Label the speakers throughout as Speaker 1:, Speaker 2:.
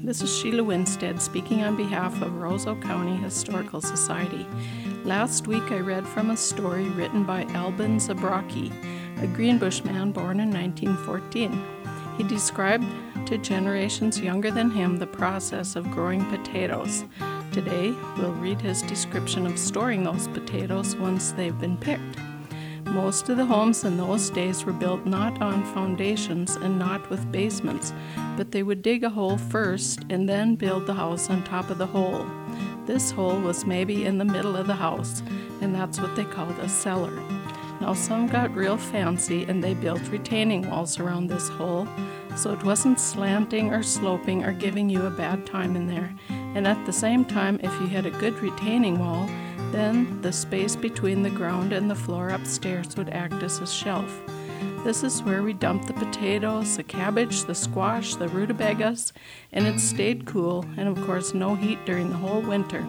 Speaker 1: This is Sheila Winstead speaking on behalf of Roseau County Historical Society. Last week I read from a story written by Albin Zabrocki, a Greenbush man born in 1914. He described to generations younger than him the process of growing potatoes. Today we'll read his description of storing those potatoes once they've been picked. Most of the homes in those days were built not on foundations and not with basements, but they would dig a hole first and then build the house on top of the hole. This hole was maybe in the middle of the house, and that's what they called a cellar. Now some got real fancy and they built retaining walls around this hole, so it wasn't slanting or sloping or giving you a bad time in there. And at the same time, if you had a good retaining wall, then the space between the ground and the floor upstairs would act as a shelf. This is where we dumped the potatoes, the cabbage, the squash, the rutabagas, and it stayed cool, and of course no heat during the whole winter.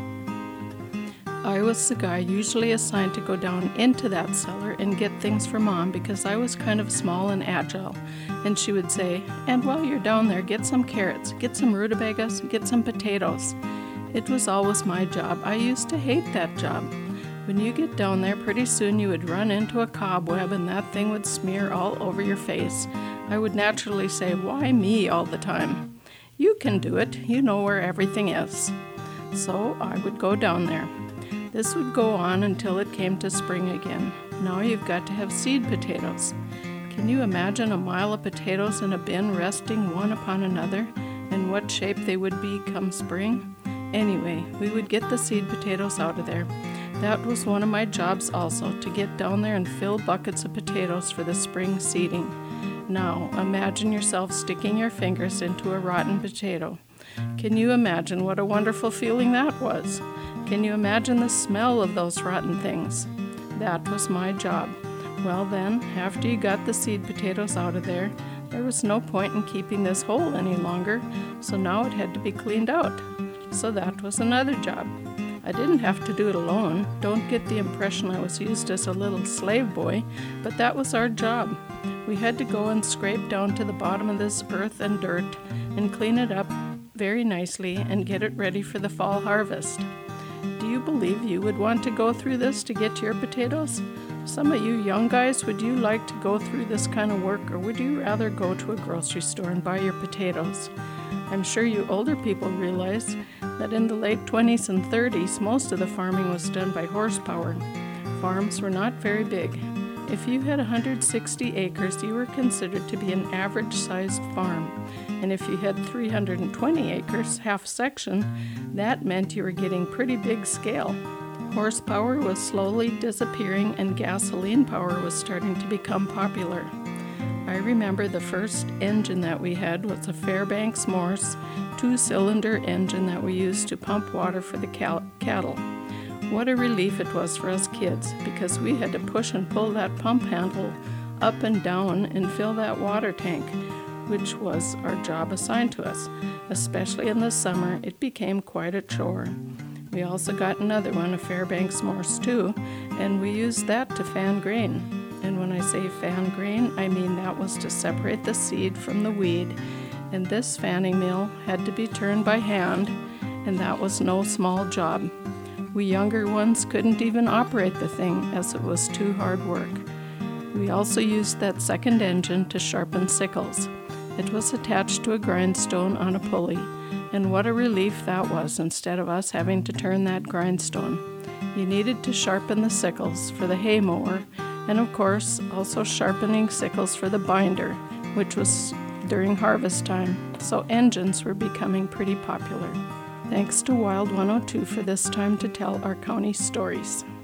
Speaker 1: I was the guy usually assigned to go down into that cellar and get things for Mom because I was kind of small and agile. And she would say, "And while you're down there, get some carrots, get some rutabagas, get some potatoes." It was always my job. I used to hate that job. When you get down there, pretty soon you would run into a cobweb and that thing would smear all over your face. I would naturally say, "Why me all the time?" "You can do it. You know where everything is." So I would go down there. This would go on until it came to spring again. Now you've got to have seed potatoes. Can you imagine a mile of potatoes in a bin resting one upon another, and what shape they would be come spring? Anyway, we would get the seed potatoes out of there. That was one of my jobs also, to get down there and fill buckets of potatoes for the spring seeding. Now, imagine yourself sticking your fingers into a rotten potato. Can you imagine what a wonderful feeling that was? Can you imagine the smell of those rotten things? That was my job. Well then, after you got the seed potatoes out of there, there was no point in keeping this hole any longer, so now it had to be cleaned out. So that was another job. I didn't have to do it alone. Don't get the impression I was used as a little slave boy, but that was our job. We had to go and scrape down to the bottom of this earth and dirt and clean it up very nicely and get it ready for the fall harvest. Do you believe you would want to go through this to get your potatoes? Some of you young guys, would you like to go through this kind of work, or would you rather go to a grocery store and buy your potatoes? I'm sure you older people realize that in the late 20s and 30s, most of the farming was done by horsepower. Farms were not very big. If you had 160 acres, you were considered to be an average-sized farm. And if you had 320 acres, half section, that meant you were getting pretty big scale. Horsepower was slowly disappearing and gasoline power was starting to become popular. I remember the first engine that we had was a Fairbanks Morse 2-cylinder engine that we used to pump water for the cattle. What a relief it was for us kids, because we had to push and pull that pump handle up and down and fill that water tank, which was our job assigned to us. Especially in the summer, it became quite a chore. We also got another one, a Fairbanks Morse 2, and we used that to fan grain. And when I say fan grain, I mean that was to separate the seed from the weed. And this fanning mill had to be turned by hand, and that was no small job. We younger ones couldn't even operate the thing, as it was too hard work. We also used that second engine to sharpen sickles. It was attached to a grindstone on a pulley, and what a relief that was instead of us having to turn that grindstone. You needed to sharpen the sickles for the hay mower, and of course also sharpening sickles for the binder, which was during harvest time, so engines were becoming pretty popular. Thanks to Wild 102 for this time to tell our county stories.